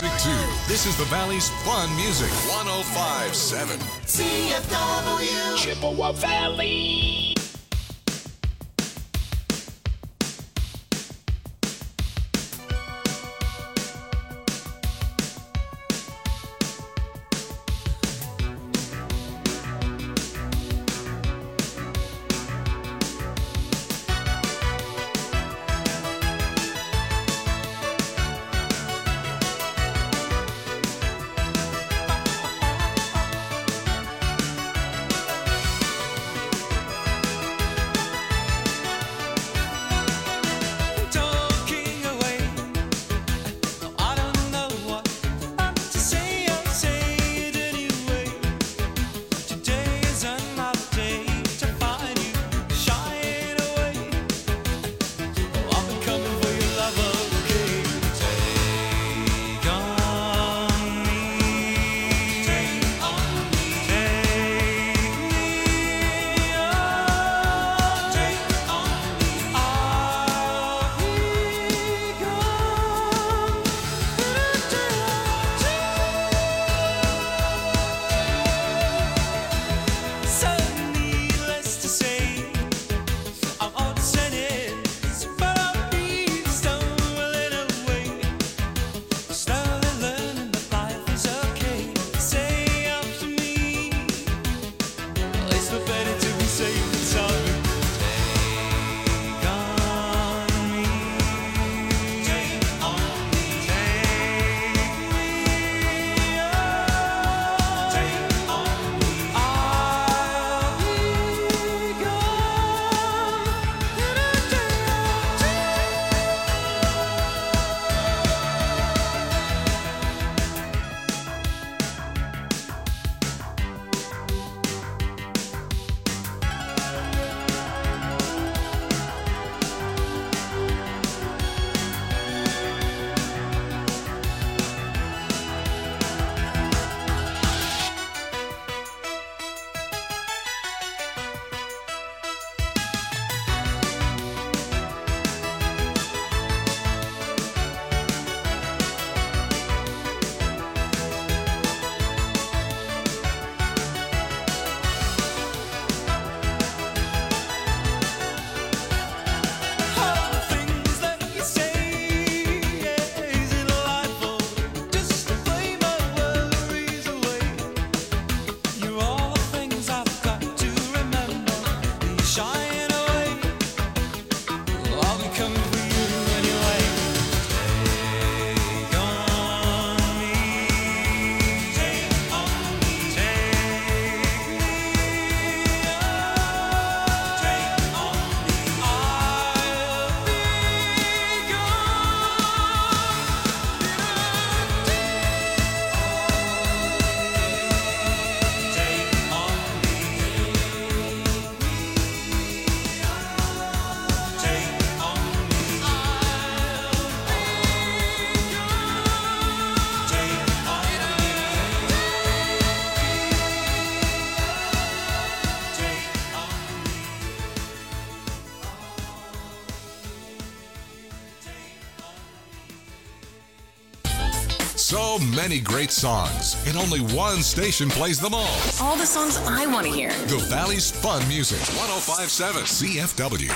This is the Valley's fun music. 105.7 CFW Chippewa Valley. So many great songs, and only one station plays them all. All the songs I want to hear. The Valley's fun music. 105.7 CFW.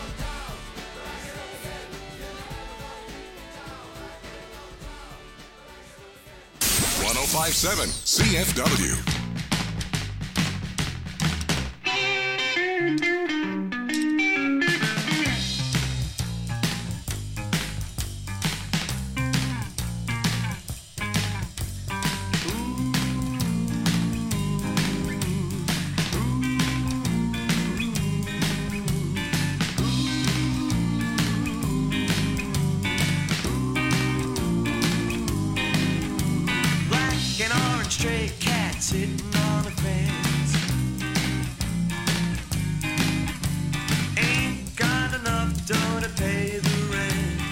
1057 CFW. Black and orange stray cat sitting on the fence. Ain't got enough dough to pay the rent.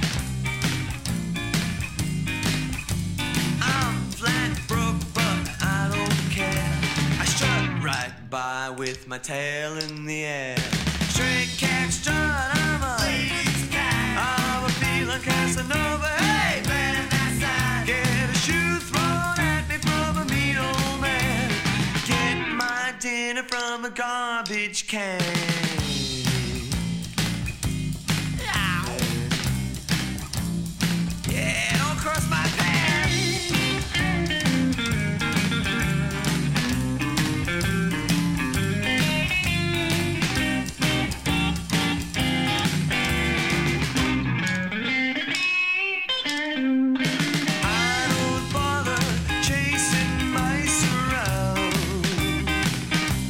I'm flat broke, but I don't care. I strut right by with my tail in the air. Stray cat strut, I'm a ladies' cat. I'm a feeling Casanova. Hey, man, that's that. Get a shoe thrown at me from a mean old man. Get my dinner from a garbage can. Yeah, don't cross my path. I don't bother chasing mice around.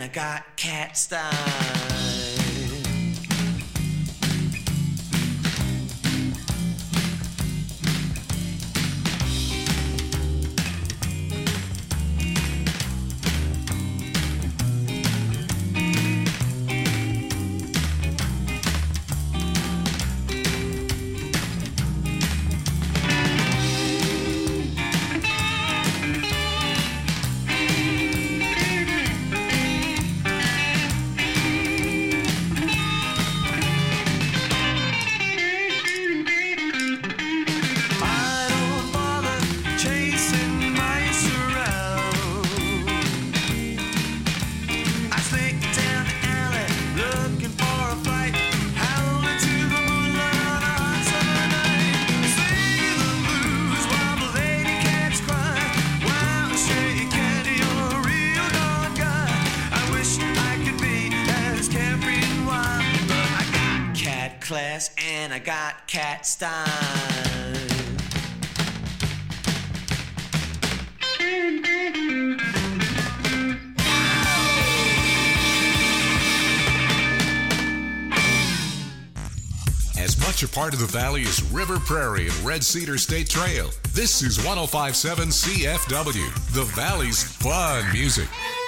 got cat style. I don't bother chasing mice around. I slink down the alley looking for a fight, howling to the moonlight on a hot summer night. Sing the blues while the lady cats cry. Wow, stray cat, you're a real dog guy. I wish I could be as carefree and wild, but I got cat class and I got cat style. As much a part of the valley as River Prairie and Red Cedar State Trail, this is 1057 CFW, the valley's fun music.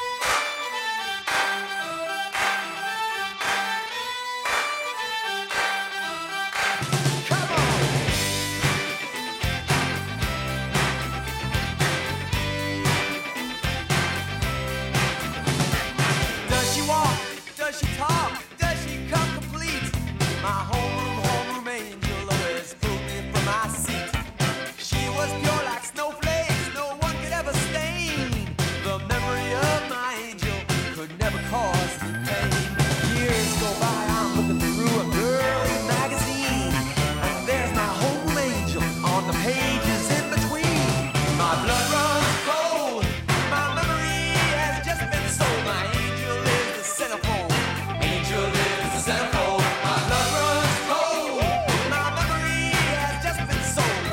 Does she walk? Does she talk? Does she come complete? My homeroom angel always pulled me from my seat. She was pure like snowflakes, no one could ever stain. The memory of my angel could never cause me pain. Years go by, I'm looking through a girly magazine, and there's my home angel on the pages in between. My blood runs cold, my memory has just been sold. My angel is the centerfold. Angel is the centerfold. My blood runs cold, my memory has just been sold.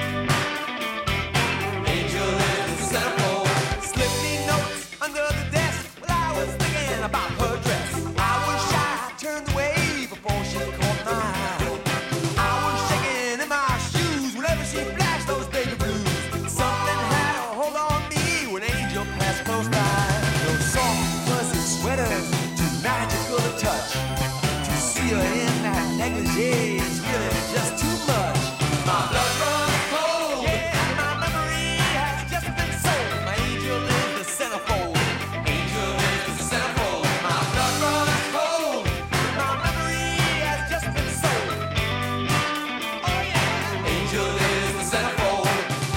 Angel is the centerfold. Slip me notes under the desk while I was thinking about her dress. I was shy, turned away before she caught my eye. I was shaking in my shoes whenever she flashed those baby blues. Something had a hold on me when Angel passed close by. Those soft, fuzzy sweaters, too magical to touch. To see her in that negligee is really just too much. My blood runs cold. Yeah, my memory has just been sold. My angel is the centerfold. Angel is the centerfold. My blood runs cold. My memory has just been sold. Oh yeah. Angel is the centerfold.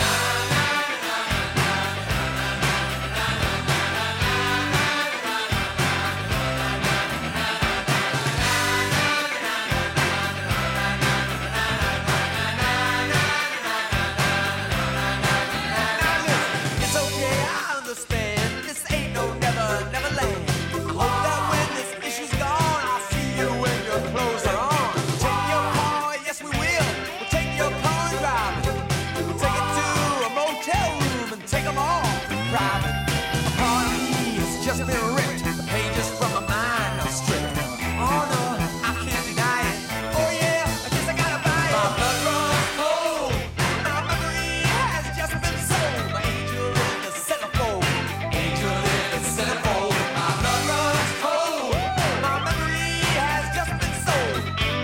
It's okay, I understand. This ain't no never land. I hope that when this issue's gone, I'll see you when your clothes are on. Take your car, yes we will. We'll take your car and drive it. We'll take it to a motel room and take 'em all in private. A part of me has just been ripped. The pages from my mind are stripped. Oh no, I can't deny it. Oh yeah, I guess I gotta buy it. My blood runs cold. My memory has just been sold. My angel is the centerfold. Angel is the centerfold. My blood runs cold. My memory has just been sold.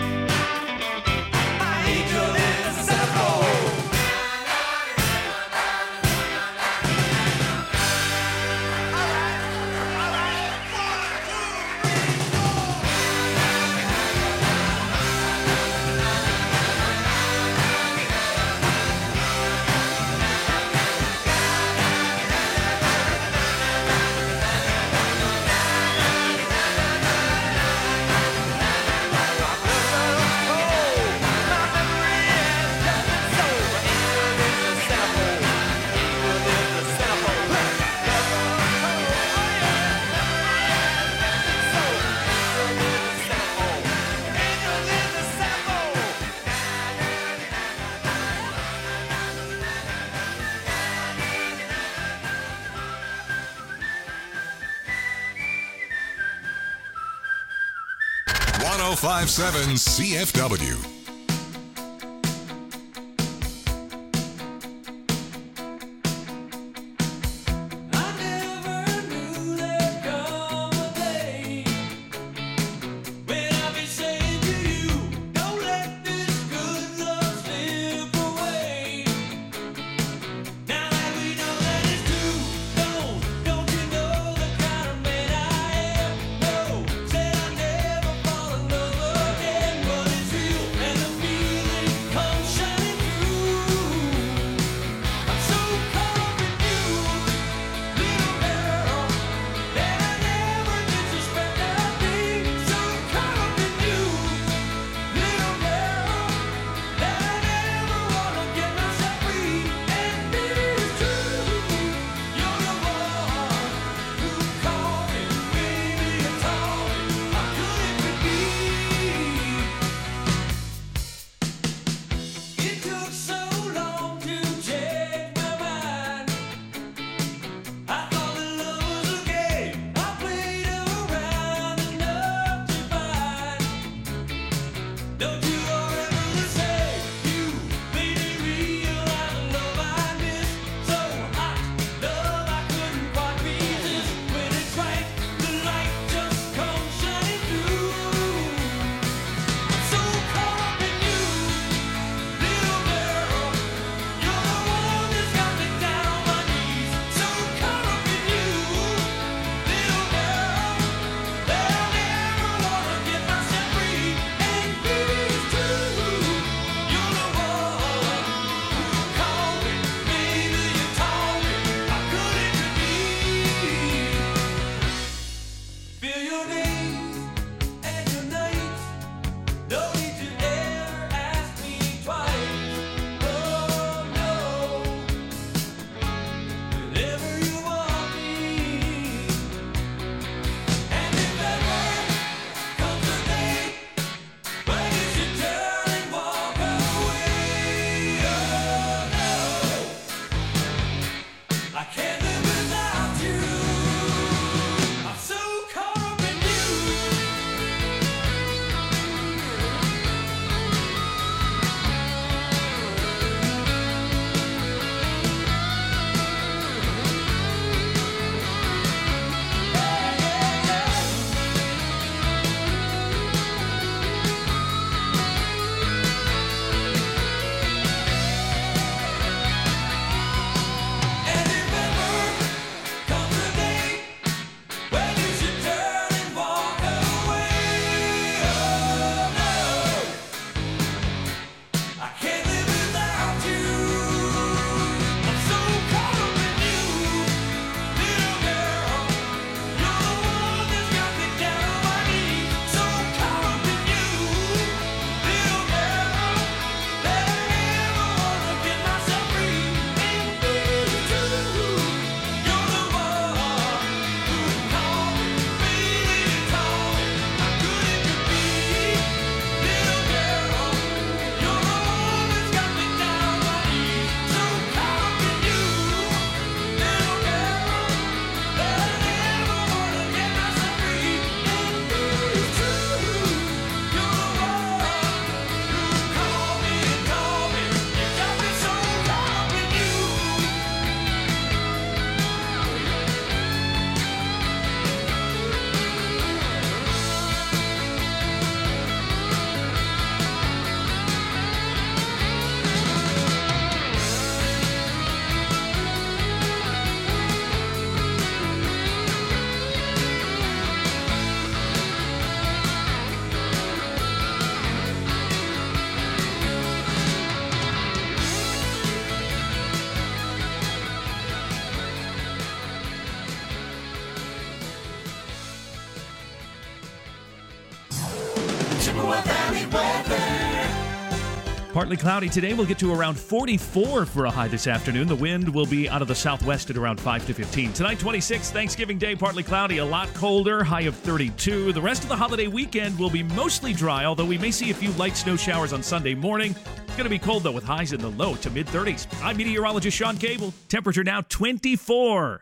My angel is the centerfold. All right. 1057 CFW. I never knew there'd come a day when I'd be saying to you, don't let this good love slip away. Now that we know that it's true, don't you know the kind of man I am? No, said I never fall in love again, but it's real and the feeling comes shining through. I'm so caught up in you, little girl, that I never did suspect I'd be. So caught up in you, little girl, that I never wanna get myself free. And it is true, you're the one who called me, baby, you told me how good it could be. It took so long to change my mind. I thought that love was a game. I played around enough to find. Don't you ever say you made me realize the love I miss. So hot, love I couldn't quite resist. When it's right, the light just comes shining through. I'm so caught up in you, little girl. You're the one that's got me down on my knees. So caught up in you, little girl, that I never wanna get myself free. And it's true, you're the one who called me, baby, you told me how good it could be. Feel your days and your nights. No need to ever ask me twice. Oh no, whenever you want me. And if ever comes a day when you should turn and walk away, oh no, I can't live without you. I'm so caught up in you. And if ever comes a day when you should turn and walk away, oh no, I can't live without you. I'm so caught up in you, little girl. You're the one that's got me down on my knees. So caught up in you, little girl, that I never wanna get myself free. And it's true, you're the one who called me, baby, you told me how good it could be. Little girl, you're the one that's got me down on my knees. So caught up in you, little girl, that I never wanna get myself free. And it's true, you're the one who called me and told me you got me so caught up in you. Partly cloudy today. We'll get to around 44 for a high this afternoon. The wind will be out of the southwest at around 5 to 15. Tonight, 26, Thanksgiving Day, partly cloudy, a lot colder, high of 32. The rest of the holiday weekend will be mostly dry, although we may see a few light snow showers on Sunday morning. It's going to be cold, though, with highs in the low to mid-30s. I'm meteorologist Sean Cable. Temperature now 24.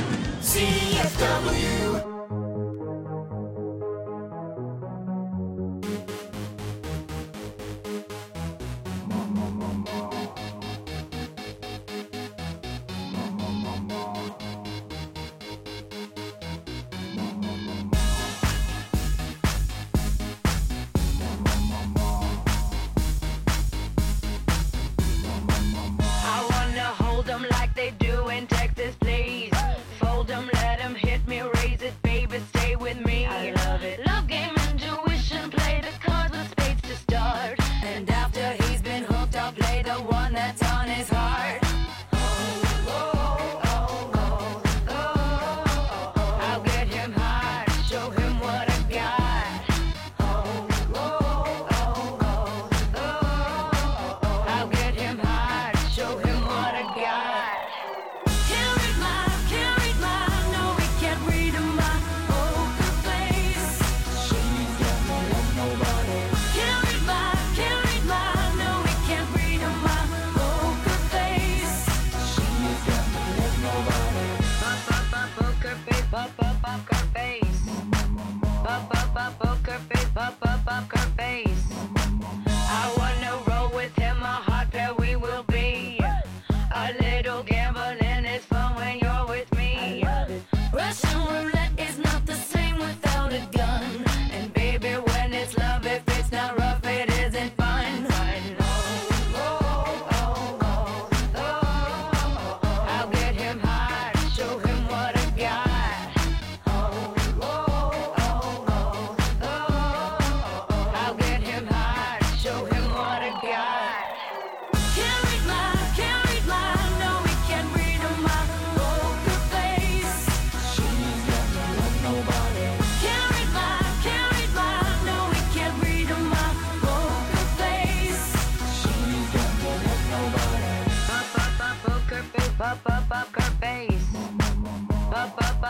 CFW.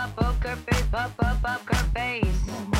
poker face, poker face.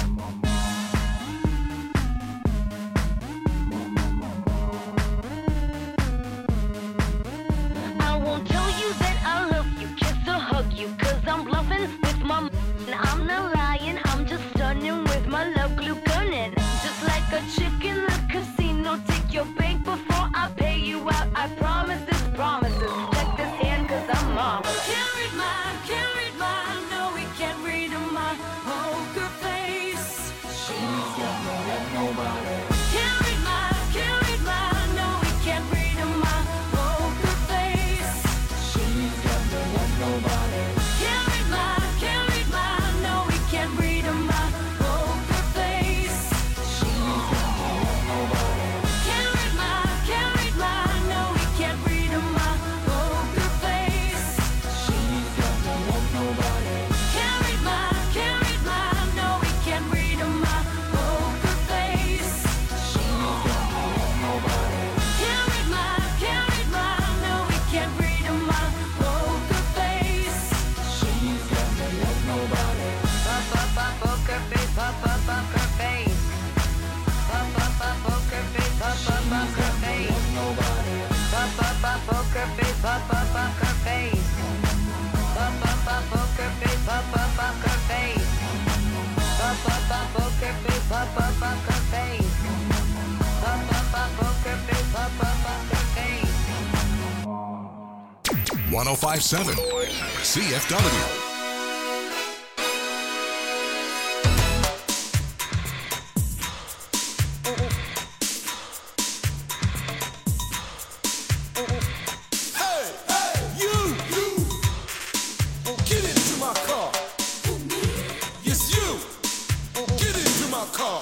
I won't tell you that I love you, kiss or hug you, 'cause I'm bluffing with my I'm not lying, I'm just stunning with my love glue gunning. Just like a chick in the casino, take your bank before I pay you out. I promise this promises. Check this hand 'cause I'm marvelous. Can't read mine, no, we can't read my poker face. She's got no love, nobody. Can't read mine, no, we can't read my poker face. She's got no love, nobody. Can't read mine, no, we can't read my poker face. She's got no love, nobody. Can't read mine, no, we can't read my poker face. She's got no love, nobody. Can't read mine, no, we can't read my poker face. She's got no love, nobody. Can't read mine, no, we can't read my poker face. She's got no love, nobody. Poker face, poker face. Poker face, poker face. Nobody. Poker face, poker face. Poker face, poker face. Poker face, poker face. Poker face, poker face. 1057 CFW. Get into my car. Yes, you. Get into my car.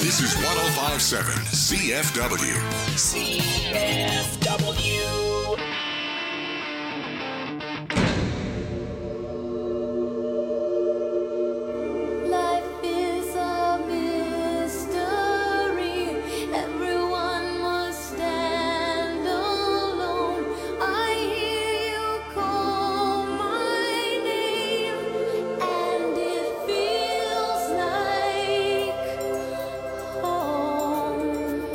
This is 1057 CFW. CFW. Life is a mystery. Everyone must stand alone. I hear you call my name, and it feels like home.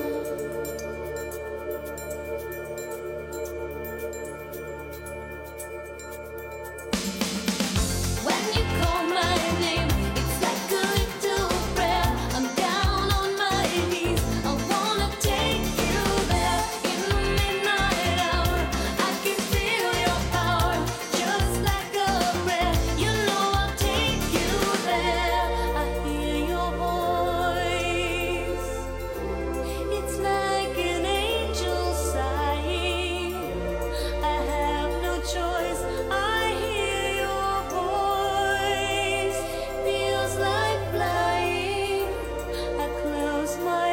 When you call my name, it's like a little prayer. I'm down on my knees. I wanna take you there in the midnight hour. I can feel your power, just like a prayer. You know I'll take you there. I hear your voice. It's like an angel sighing. I have no choice. I hear your voice. Feels like flying. I close my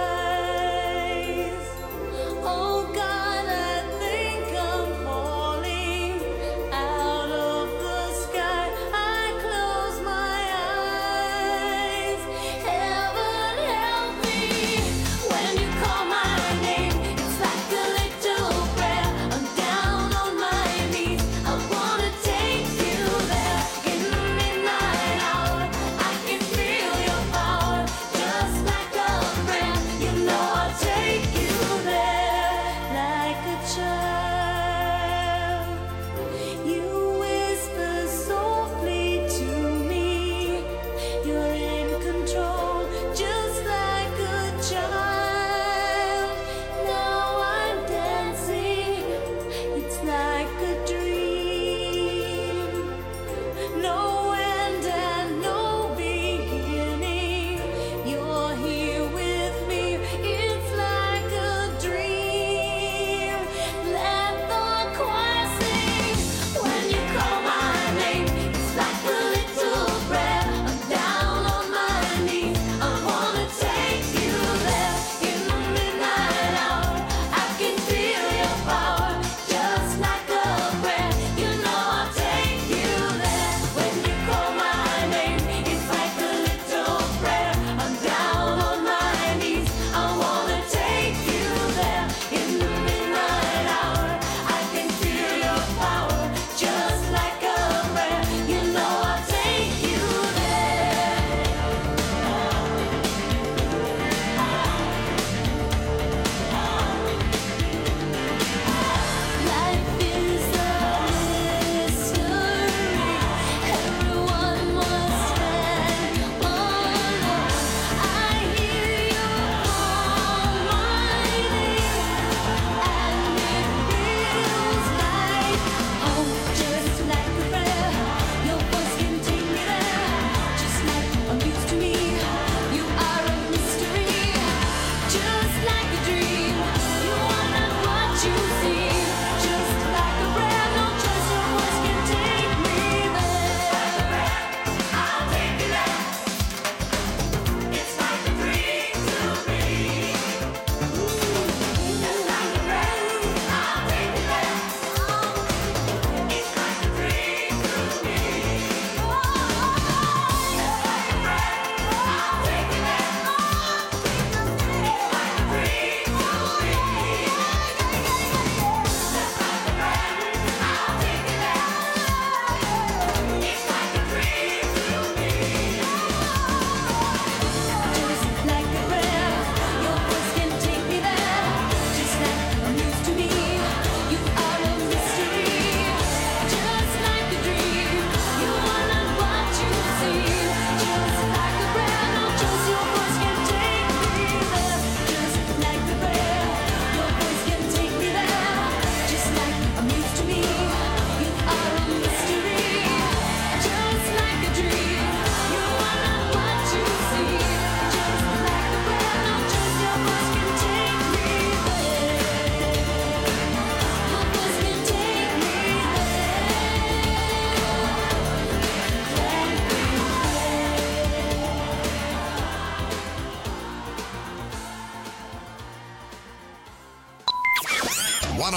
eyes. Oh God, I think I'm falling out of the sky. I close my eyes. Heaven help me when you call my name. It's like a little prayer. I'm down on my knees. I wanna take you there in the midnight hour. I can feel your power, just like a prayer. You know I'll take you there like a child. You whisper softly to me. You're in control, just like a child. Now I'm dancing. It's like a dream. No end and no beginning. You're here with me. It's like a dream.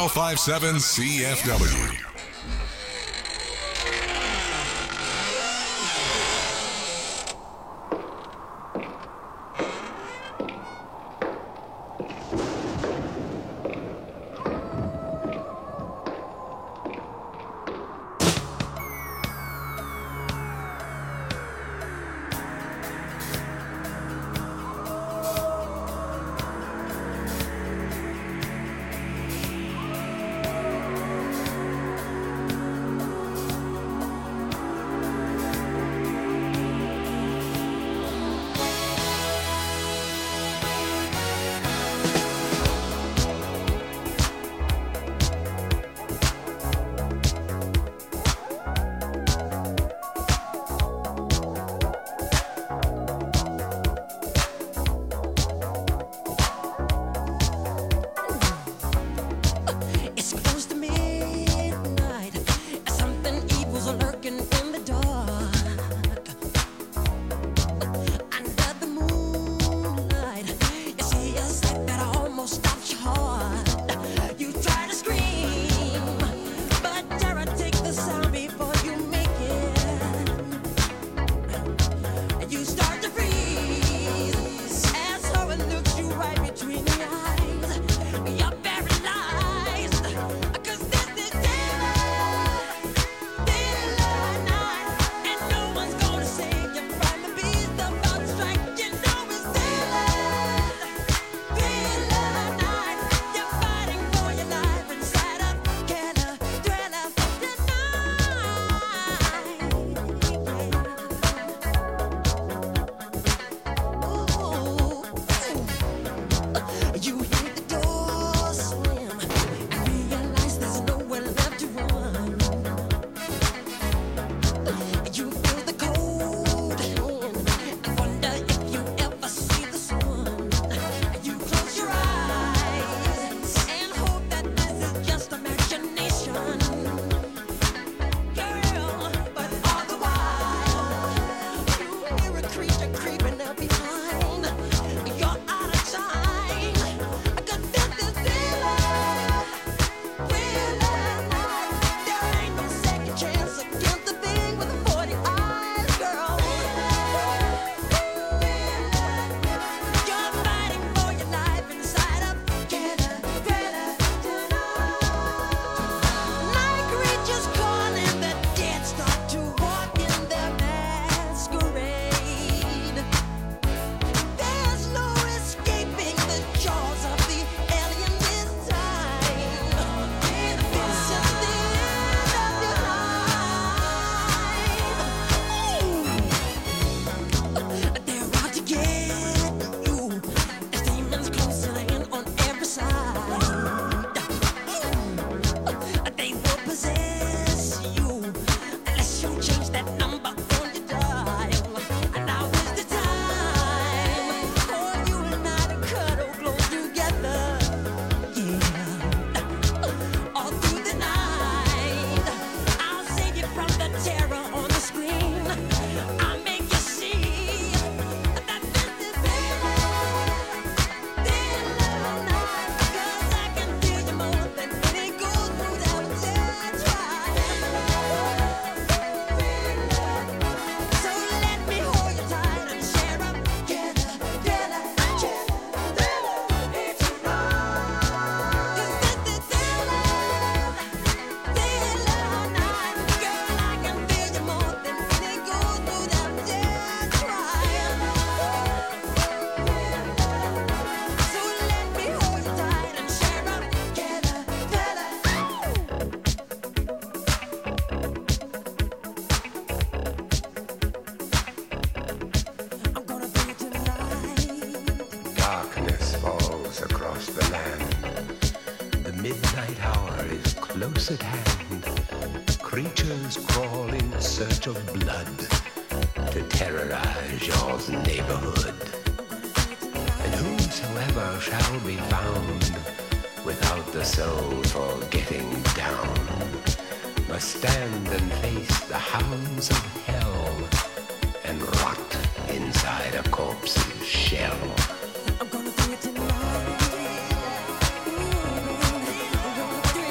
1057 CFW. It's close to midnight. Something evil's lurking in the dark. Under the moonlight, you see a sight that almost stops your heart. You try to scream, but terror takes the sound before you make it. And you start to freeze as horror looks you right between the eyes. You're paralyzed, 'cause this is daylight night, and no one's gonna save you from the beast about to strike. You know it's daylight night. You're fighting for your life inside a killer thriller tonight. You hear the door slam and realize there's nowhere left to run. You feel the cold hand and wonder if you ever see the sun. You close your eyes and hope that this is just imagination, girl. But all the while, you hear a creature creeping up behind. You're out of time, 'cause this is daylight night. There ain't no second chance against the thing with the 40 eyes, girl. You're fighting for your life inside a killer thriller tonight. Night creatures calling, the dead start to walk in their masquerade. There's no escaping the jaws of the alien this time. This is the end of your life. They're out to get you. There's demons closing in on every side. They will possess you unless you change that number on your dial. And now is the time for you and I to cuddle close together. Yeah. All through the night, I'll save you from the terror on the screen. I'll make you see that this is daylight night. 'Cause I can feel you more than any goes through that dead try. So let me hold you tight and share up together. It's right. 'Cause this is daylight night. Girl, I can feel you more than any goes through that dead try. So let me hold you tight and share up together. I'm gonna be tonight. Darkness falls across the land. The midnight hour is close at hand. Creatures crawl in search of blood to terrorize your neighborhood. And whosoever shall be found without the soul for getting down must stand and face the hounds of hell and rot inside a corpse's shell. I'm gonna do it tonight. I'm gonna do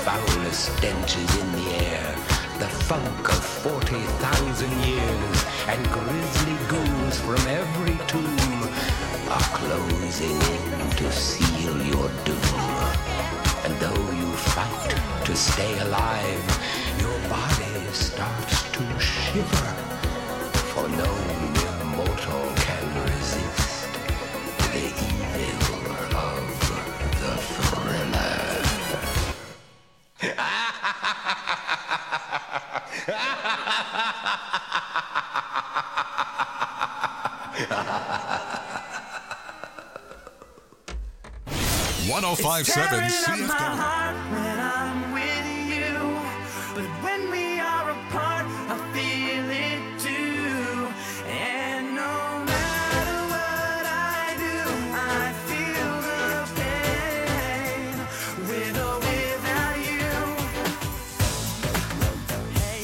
foulest stenches in the air, the funk of 40,000 years, and grisly ghouls from every tomb are closing in to seal your doom. And though you fight to stay alive, your body starts to shiver, for no mere mortal can resist the evil of the thriller. It's 1057 CFW. When I'm with you, but when we are apart, I feel it too. And no matter what I do, I feel the pain, with or without you. Hey.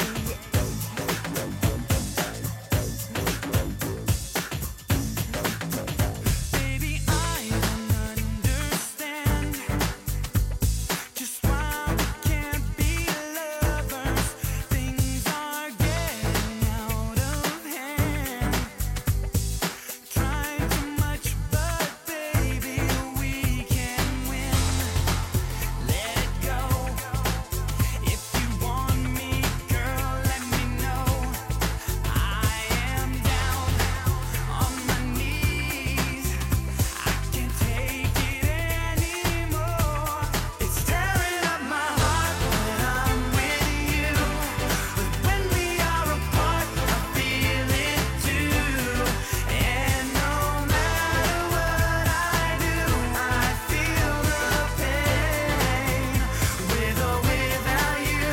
Baby, I don't understand just why we can't be lovers. Things are getting out of hand. Try too much, but baby, we can win. Let it go. If you want me, girl, let me know. I am down on my knees. I can't take it anymore. It's tearing up my heart when I'm with you, but when we are apart, I feel it too. And no matter what I do, I feel the pain, with or without you.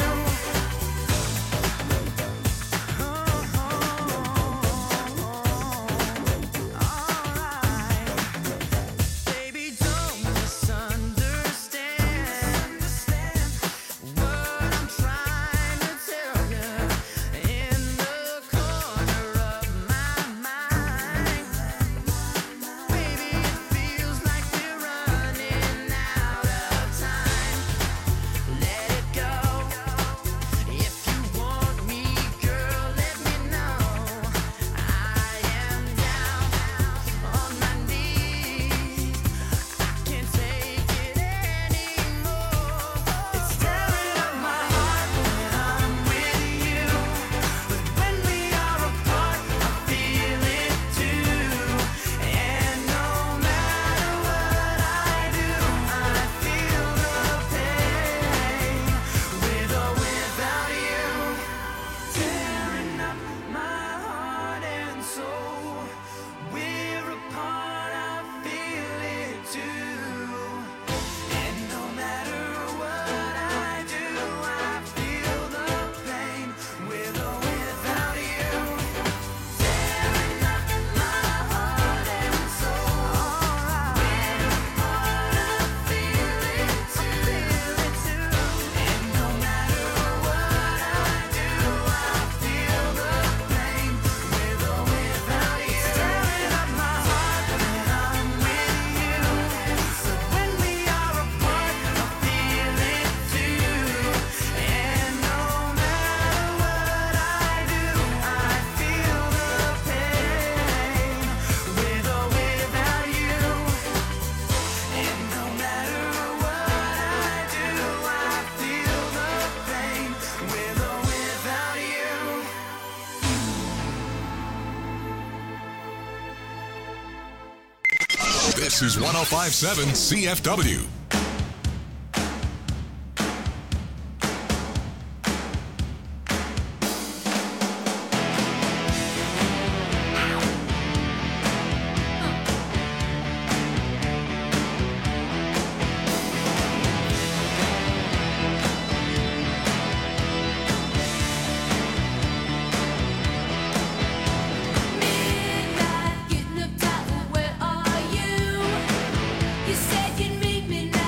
Baby, don't misunderstand what I'm trying to tell you. In the corner of my mind, baby, it feels like we're running out of time. Let it go. If you want me, girl, let me know. I am down on my knees. I can't take it anymore. It's tearing up my heart when I'm with you, but when we are apart, I feel it too. And no matter what I do, I feel the pain, with or without you. Tearing up my heart and soul. We're apart, I feel it too. And no matter what I do, I feel the pain, with or without you. Tearing up my heart and soul. We're apart, I feel it too. And no matter what I do, I feel the pain, with or without you. It's tearing up my heart when I'm with you, but when we are apart, I feel it too. And no matter what I do, I feel the pain, with or without you. And no matter what I do, I feel the pain, with or without you. This is 1057 CFW. Midnight, getting up tight, where are you? You said you'd meet me now.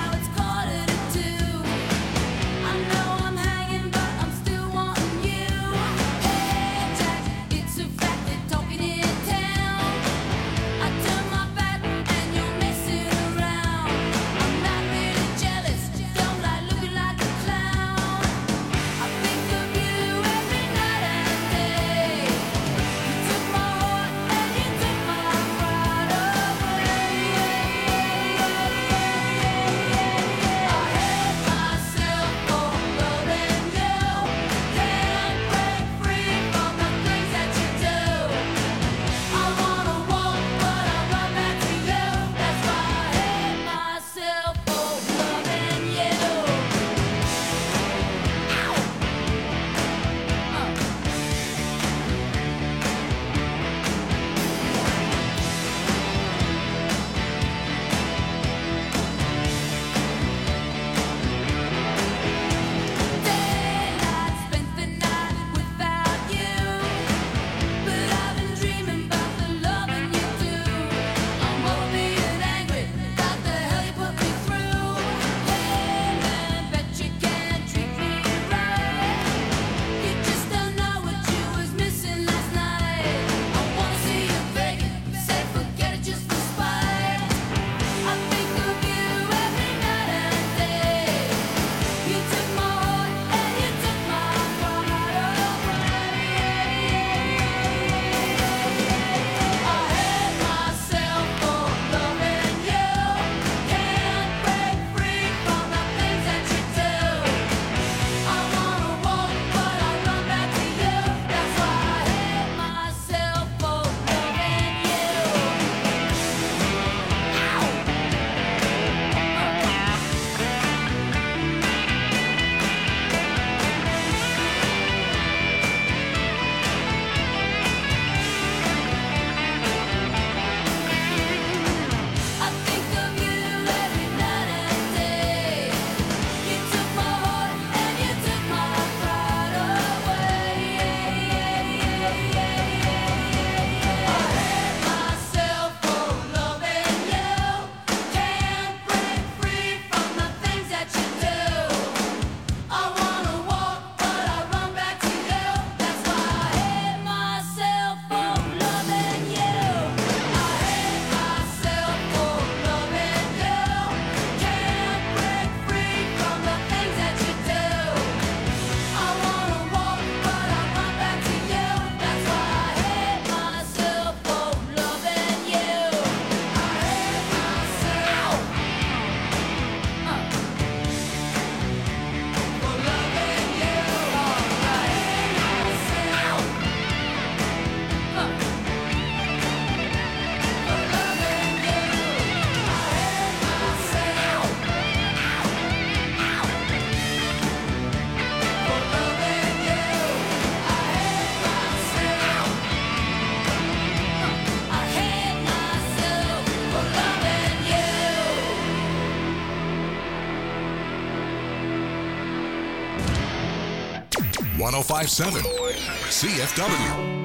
1057 CFW.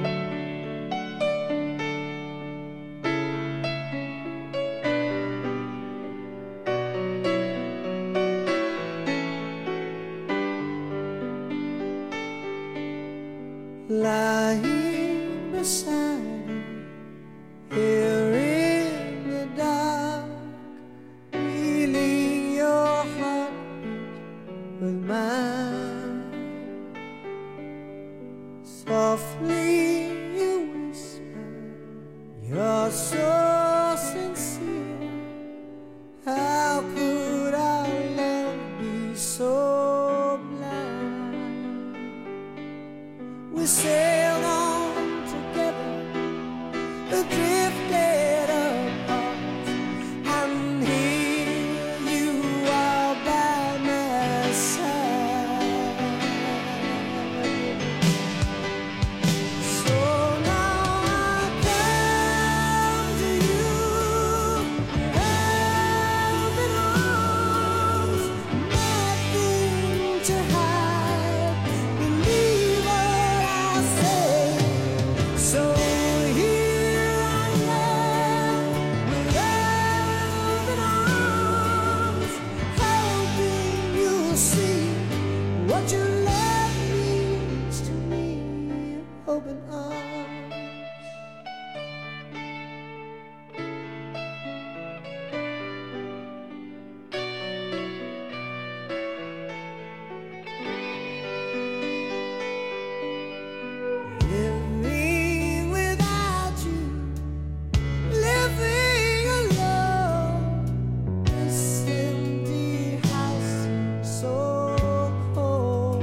Lying beside you here in the dark, feeling your heart with mine. Softly you whisper, you're so sincere. How could our love be so blind? We sailed on together, drifted apart, and here you are by my side. So now I come to you, open arms, nothing to hide. Believe what I say. So here I am with open arms, hoping you'll see what your love means to me. Open arms. Living without you, living alone. This empty house seems so cold.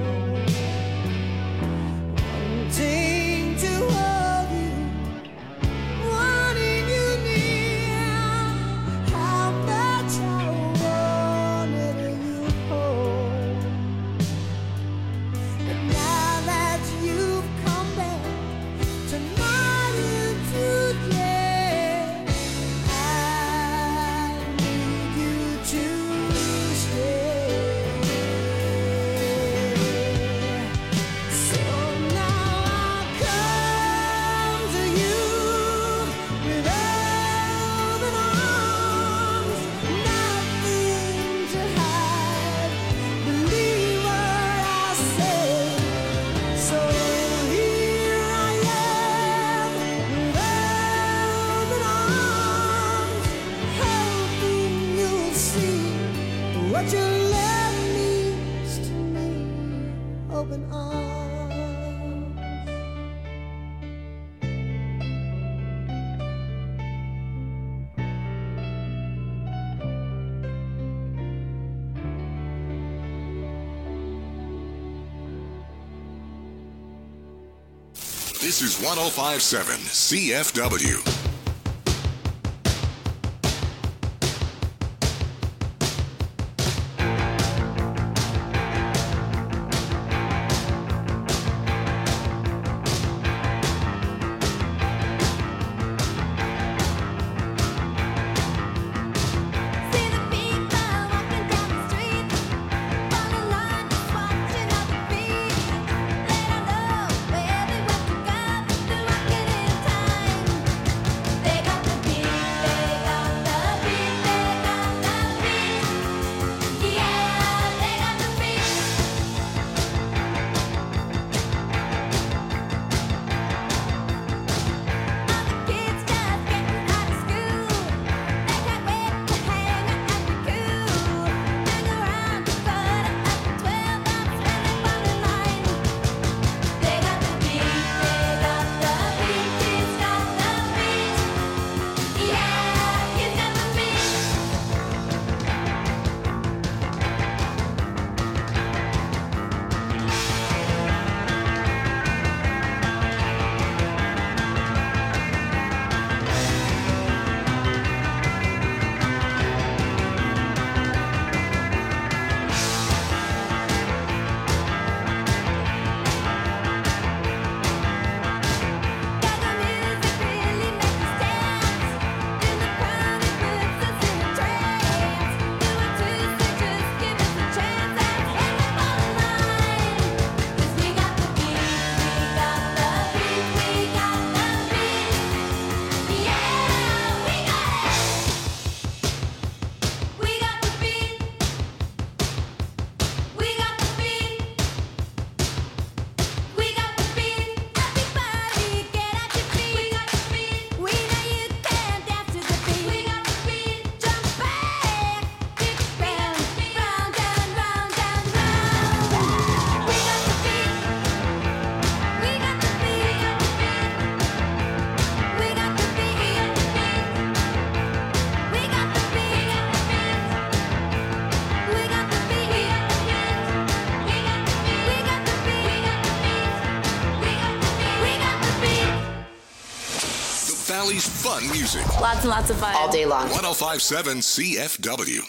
Wanting to hold you, wanting you near. How much I wanted you home. But now that you've come back tonight and today, I need you to stay. So now I come to you with open arms, nothing to hide. Believe what I say. So here I am with open arms, hoping you'll see what your love means to me. Open arms. This is 1057 CFW. See the people walking down the street, on the line just watching other feet. They don't know where they went to go, they're walking in time. Valley's fun music. Lots and lots of fun. All day long. 1057 CFW.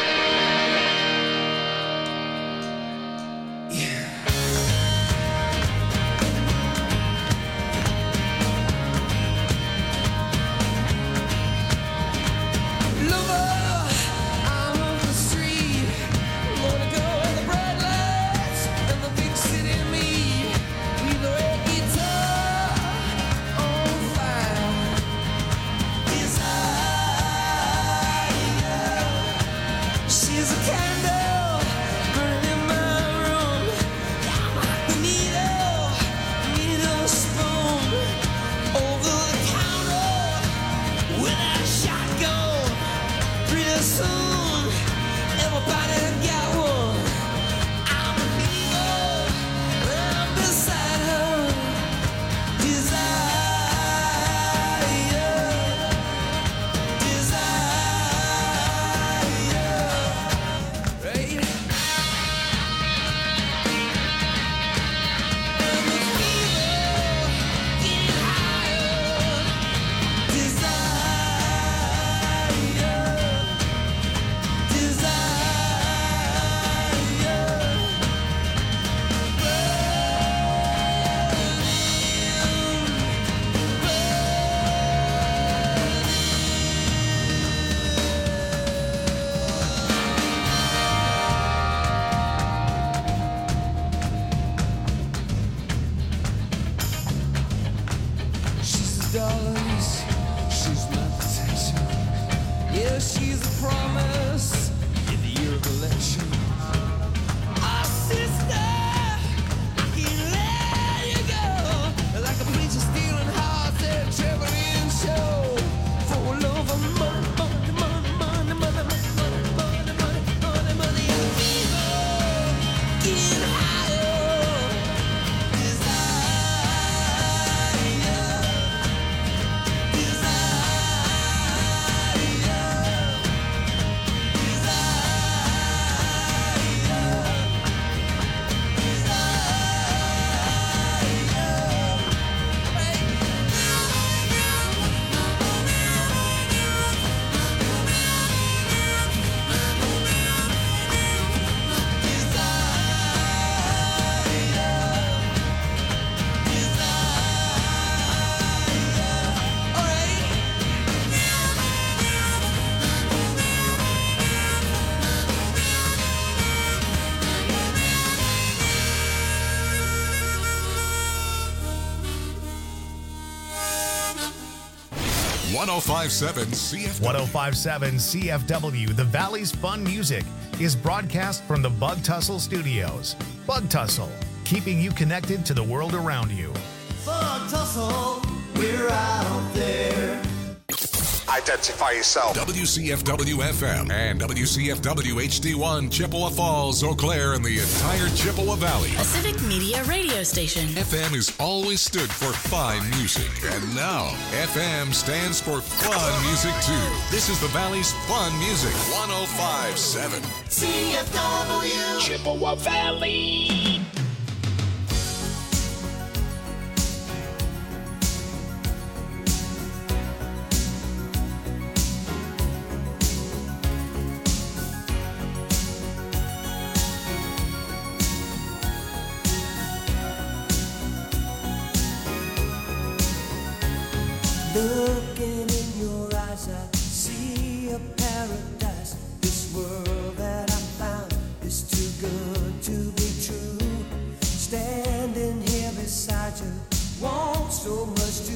.1057 CFW. 1057 CFW, the Valley's fun music, is broadcast from the Bug Tussle Studios. Bug Tussle, keeping you connected to the world around you. Bug Tussle, we're out there. Identify yourself. WCFW FM and WCFW HD1, Chippewa Falls, Eau Claire, and the entire Chippewa Valley. A civic media radio station. FM has always stood for fine music, and now FM stands for fun music too. This is the Valley's fun music. 1057 CFW, Chippewa Valley. Looking in your eyes, I see a paradise. This world that I found is too good to be true. Standing here beside you, want so much to